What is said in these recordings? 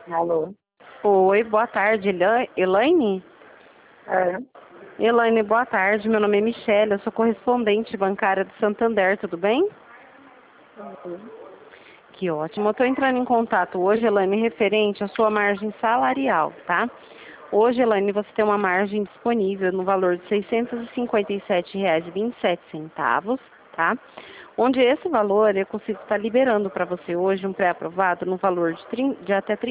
Alô? Oi, boa tarde, Elaine? É. Elaine, boa tarde. Meu nome é Michelle, eu sou correspondente bancária do Santander, tudo bem? Uhum. Que ótimo. Eu estou entrando em contato hoje, Elaine, referente à sua margem salarial, tá? Hoje, Elaine, você tem uma margem disponível no valor de R$ 657,27, tá? Onde esse valor eu consigo estar liberando para você hoje um pré-aprovado no valor de até R$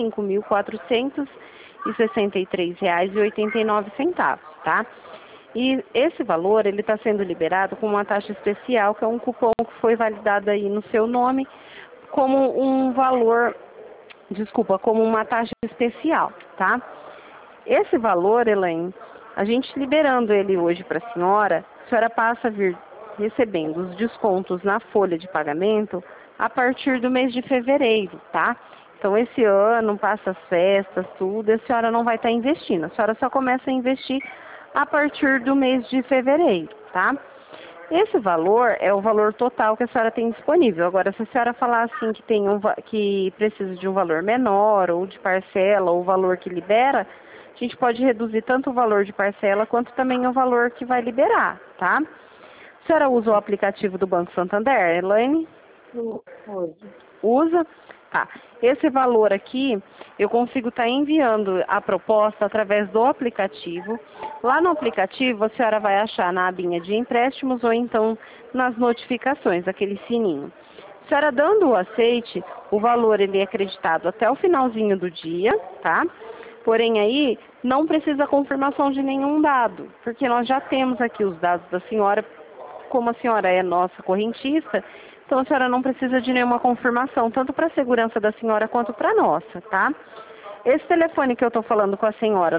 35.463,89, tá? E esse valor ele está sendo liberado com uma taxa especial, que é um cupom que foi validado aí no seu nome como um valor, desculpa, como uma taxa especial, tá? Esse valor, Elaine, a gente liberando ele hoje para a senhora passa a vir recebendo os descontos na folha de pagamento a partir do mês de fevereiro, tá? Então, esse ano, passa as festas, tudo, a senhora não vai estar investindo. A senhora só começa a investir a partir do mês de fevereiro, tá? Esse valor é o valor total que a senhora tem disponível. Agora, se a senhora falar assim que que precisa de um valor menor, ou de parcela, ou o valor que libera, a gente pode reduzir tanto o valor de parcela quanto também o valor que vai liberar, tá? A senhora usa o aplicativo do Banco Santander, Elaine? Hoje. Usa? Tá. Esse valor aqui, eu consigo estar enviando a proposta através do aplicativo. Lá no aplicativo, a senhora vai achar na abinha de empréstimos ou então nas notificações, aquele sininho. A senhora dando o aceite, o valor ele é creditado até o finalzinho do dia, tá? Porém aí, não precisa confirmação de nenhum dado, porque nós já temos aqui os dados da senhora, como a senhora é nossa correntista, então a senhora não precisa de nenhuma confirmação, tanto para a segurança da senhora quanto para a nossa, tá? Esse telefone que eu estou falando com a senhora,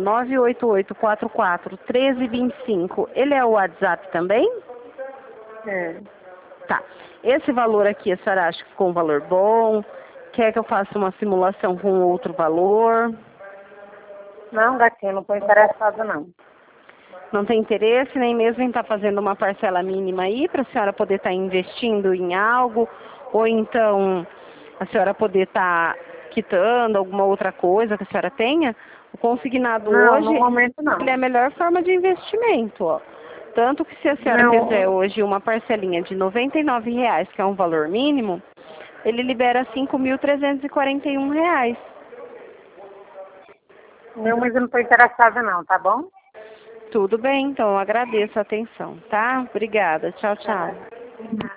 988441325, ele é o WhatsApp também? É. Tá. Esse valor aqui, a senhora acha que ficou um valor bom? Quer que eu faça uma simulação com outro valor? Não, gatinho, não estou interessada, não. Não tem interesse nem mesmo em estar fazendo uma parcela mínima aí para a senhora poder estar investindo em algo, ou então a senhora poder estar quitando alguma outra coisa que a senhora tenha? O consignado Não, no hoje, momento ele é a não. melhor forma de investimento, ó. Tanto que se a senhora fizer Não, hoje uma parcelinha de R$ 99,00, que é um valor mínimo, ele libera R$ 5.341. não, mas eu não estou interessada, não, tá bom? Tudo bem, então eu agradeço a atenção, tá? Obrigada. Tchau, tchau. Tá.